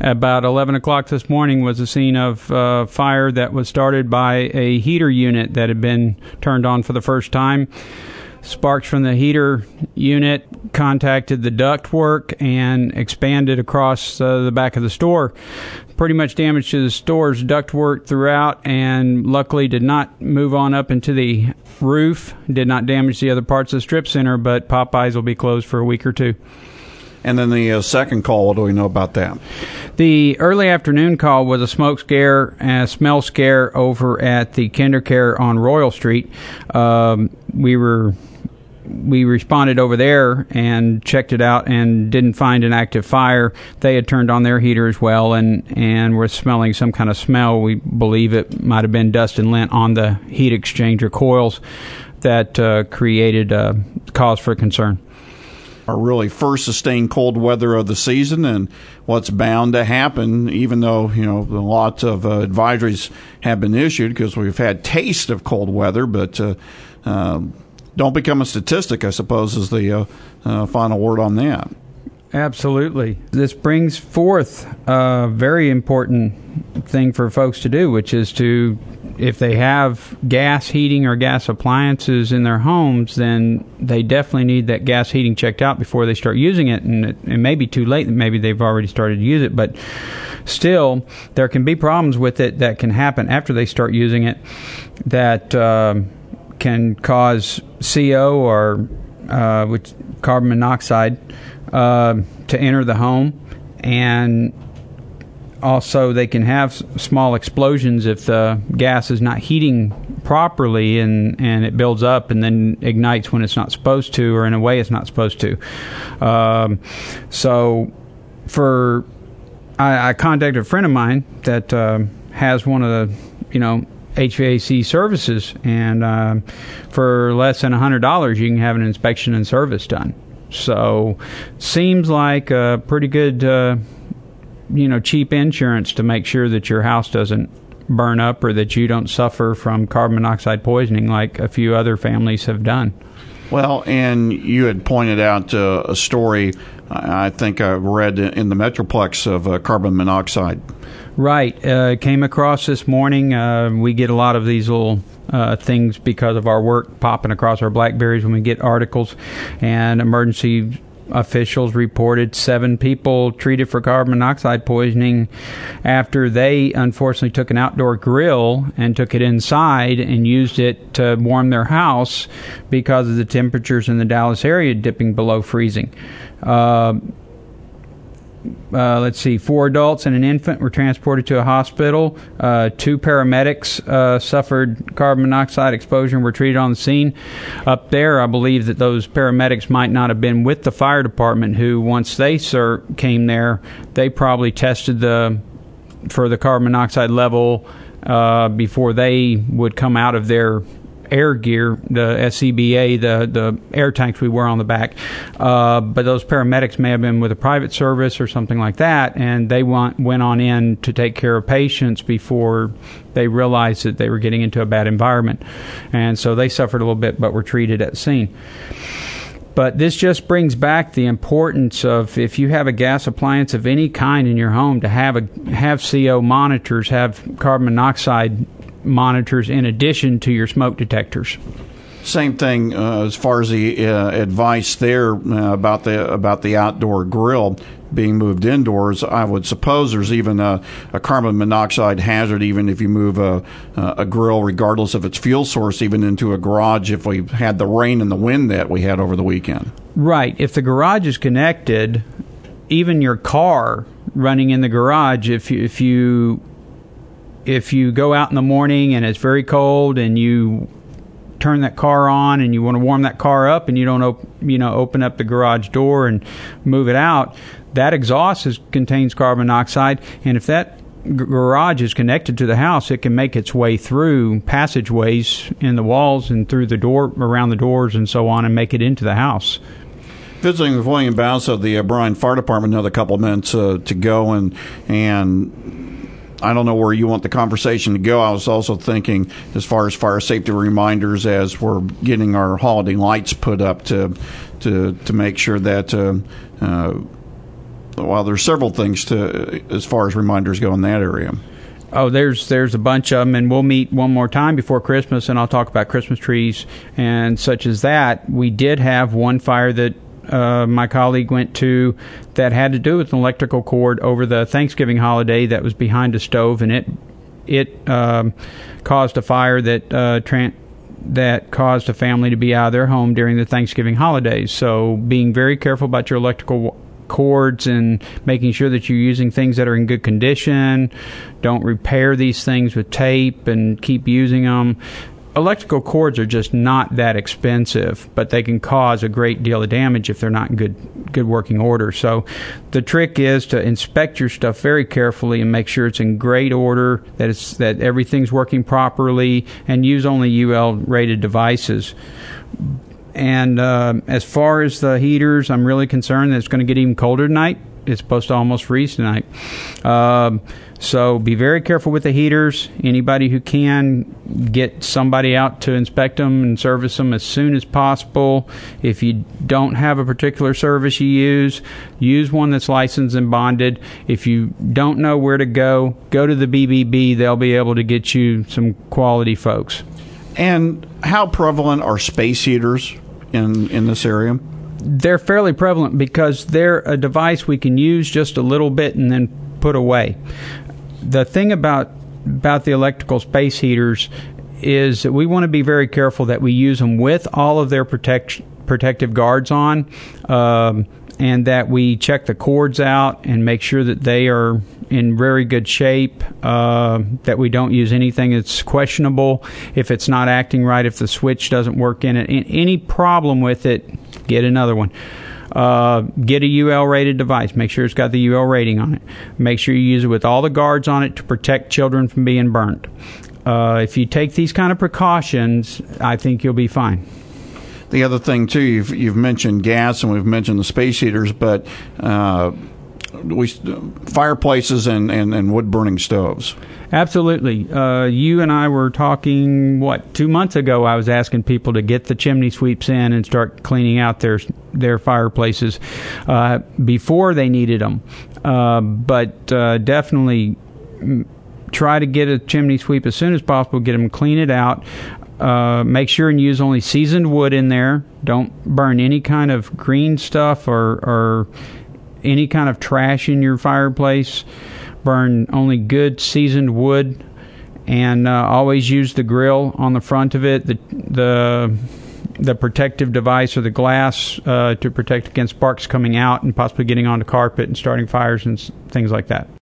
About 11 o'clock this morning was the scene of fire that was started by a heater unit that had been turned on for the first time. Sparks from the heater unit contacted the ductwork and expanded across the back of the store. Pretty much damage to the store's ductwork throughout, and luckily did not move on up into the roof, did not damage the other parts of the strip center, but Popeyes will be closed for a week or two. And then the second call, what do we know about that? The early afternoon call was a smoke scare and a smell scare over at the KinderCare on Royal Street. We responded over there and checked it out and didn't find an active fire. They had turned on their heater as well and were smelling some kind of smell. We believe it might have been dust and lint on the heat exchanger coils that created cause for concern. Our really first sustained cold weather of the season, and what's bound to happen, even though lots of advisories have been issued because we've had taste of cold weather, but don't become a statistic, I suppose, is the final word on that. Absolutely. This brings forth a very important thing for folks to do, which is to, if they have gas heating or gas appliances in their homes, then they definitely need that gas heating checked out before they start using it. And it may be too late. Maybe they've already started to use it. But still, there can be problems with it that can happen after they start using it that can cause CO or which carbon monoxide to enter the home, and also they can have small explosions if the gas is not heating properly and it builds up and then ignites when it's not supposed to, or in a way it's not supposed to. I contacted a friend of mine that has one of the HVAC services, and for less than $100 you can have an inspection and service done. So seems like a pretty good cheap insurance to make sure that your house doesn't burn up or that you don't suffer from carbon monoxide poisoning like a few other families have done. Well, and you had pointed out a story I think I read in the Metroplex of carbon monoxide. Right. Came across this morning. We get a lot of these little things because of our work popping across our BlackBerries when we get articles, and emergency officials reported 7 people treated for carbon monoxide poisoning after they unfortunately took an outdoor grill and took it inside and used it to warm their house because of the temperatures in the Dallas area dipping below freezing. Let's see, 4 adults and an infant were transported to a hospital. 2 paramedics suffered carbon monoxide exposure and were treated on the scene. Up there, I believe that those paramedics might not have been with the fire department, who, once they came there, they probably tested for the carbon monoxide level before they would come out of their air gear, the SCBA, the air tanks we wear on the back. But those paramedics may have been with a private service or something like that, and they went on in to take care of patients before they realized that they were getting into a bad environment. And so they suffered a little bit but were treated at the scene. But this just brings back the importance of, if you have a gas appliance of any kind in your home, to have CO monitors, have carbon monoxide monitors in addition to your smoke detectors. Same thing as far as the advice there about the outdoor grill being moved indoors. I would suppose there's even a carbon monoxide hazard even if you move a grill, regardless of its fuel source, even into a garage if we had the rain and the wind that we had over the weekend. Right. If the garage is connected, even your car running in the garage, if you go out in the morning and it's very cold and you turn that car on and you want to warm that car up and you don't open up the garage door and move it out, that exhaust contains carbon monoxide, and if that garage is connected to the house, it can make its way through passageways in the walls and through the door, around the doors and so on, and make it into the house. Visiting with William Baus of the Bryan Fire Department, another couple of minutes to go, and I don't know where you want the conversation to go. I was also thinking, as far as fire safety reminders, as we're getting our holiday lights put up to make sure that there's several things as far as reminders go in that area. Oh, there's a bunch of them, and we'll meet one more time before Christmas, and I'll talk about Christmas trees and such as that. We did have one fire that my colleague went to that had to do with an electrical cord over the Thanksgiving holiday that was behind a stove, and it caused a fire that caused a family to be out of their home during the Thanksgiving holidays. So being very careful about your electrical cords and making sure that you're using things that are in good condition. Don't repair these things with tape and keep using them. Electrical cords are just not that expensive, but they can cause a great deal of damage if they're not in good working order. So the trick is to inspect your stuff very carefully and make sure it's in great order, that everything's working properly, and use only UL rated devices. And as far as the heaters, I'm really concerned that it's going to get even colder tonight. It's supposed to almost freeze tonight. So be very careful with the heaters. Anybody who can, get somebody out to inspect them and service them as soon as possible. If you don't have a particular service you use one that's licensed and bonded. If you don't know where to go to the BBB. They'll be able to get you some quality folks. And how prevalent are space heaters in this area? They're fairly prevalent because they're a device we can use just a little bit and then put away. The thing about the electrical space heaters is that we want to be very careful that we use them with all of their protective guards on, and that we check the cords out and make sure that they are in very good shape, that we don't use anything that's questionable. If it's not acting right, if the switch doesn't work in it, any problem with it, get another one. Get a UL rated device. Make sure it's got the UL rating on it. Make sure you use it with all the guards on it to protect children from being burnt. If you take these kind of precautions, I think you'll be fine. The other thing too, you've mentioned gas and we've mentioned the space heaters, but fireplaces and wood burning stoves. Absolutely. You and I were talking, 2 months ago, I was asking people to get the chimney sweeps in and start cleaning out their fireplaces before they needed them. But definitely try to get a chimney sweep as soon as possible, get them, clean it out. Make sure and use only seasoned wood in there. Don't burn any kind of green stuff or any kind of trash in your fireplace. Burn only good seasoned wood, and always use the grill on the front of it, the protective device or the glass to protect against sparks coming out and possibly getting onto carpet and starting fires and things like that.